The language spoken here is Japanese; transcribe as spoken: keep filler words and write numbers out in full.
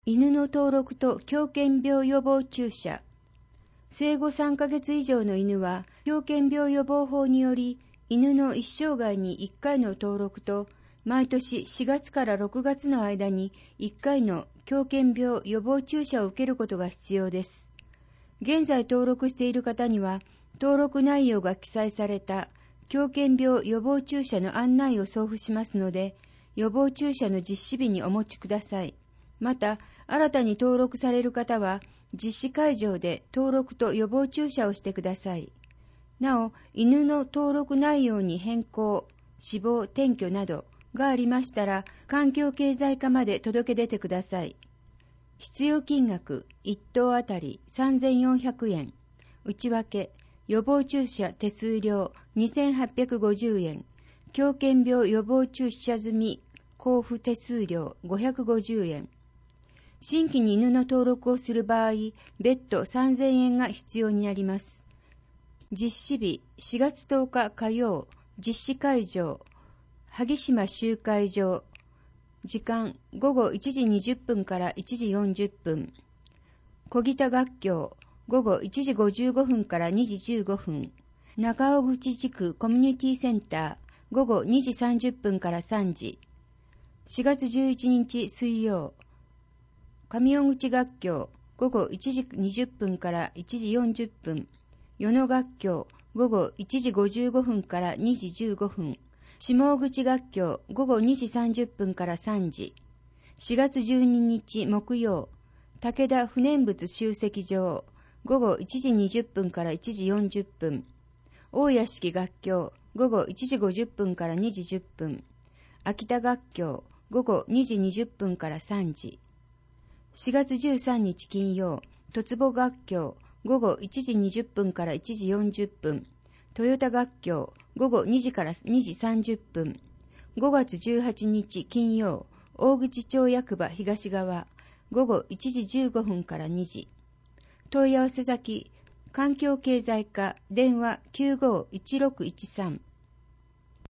犬の登録と狂犬病予防注射。生後さんかげつ以上の犬は、狂犬病予防法により、犬の一生涯にいっかいの登録と、毎年しがつからろくがつの間にいっかいの狂犬病予防注射を受けることが必要です。現在登録している方には、登録内容が記載された狂犬病予防注射の案内を送付しますので、予防注射の実施日にお持ちください。また、新たに登録される方は、実施会場で登録と予防注射をしてください。なお、犬の登録内容に変更、死亡、転居などがありましたら、環境経済課まで届け出てください。必要金額いっ頭あたりさんぜんよんひゃくえん、内訳、予防注射手数料にせんはっぴゃくごじゅうえん、狂犬病予防注射済み交付手数料ごひゃくごじゅうえん。新規に犬の登録をする場合、別途さんぜんえんが必要になります。実施日しがつとおか火曜、実施会場、萩島集会場、時間ごごいちじにじゅっぷんからいちじよんじゅっぷん、小北学校、ごごいちじごじゅうごふんからにじじゅうごふん、中尾口地区コミュニティセンター、ごごにじさんじゅっぷんからさんじ、しがつじゅういちにち水曜、上尾口学校、ごごいちじにじゅっぷんからいちじよんじゅっぷん、与野学校、ごごいちじごじゅうごふんからにじじゅうごふん、下口学校、ごごにじさんじゅっぷんからさんじ、しがつじゅうににち木曜、武田不燃物集積場、ごごいちじにじゅっぷんからいちじよんじゅっぷん、大屋敷学校、ごごいちじごじゅっぷんからにじじゅっぷん、秋田学校、ごごにじにじゅっぷんからさんじ、しがつじゅうさんにち金曜、十坪学校、ごごいちじにじゅっぷんからいちじよんじゅっぷん、豊田学校、ごごにじからにじさんじゅっぷん、ごがつじゅうはちにち金曜、大口町役場東側、ごごいちじじゅうごふんからにじ。問い合わせ先、環境経済課、電話きゅうごいちろくいちさん。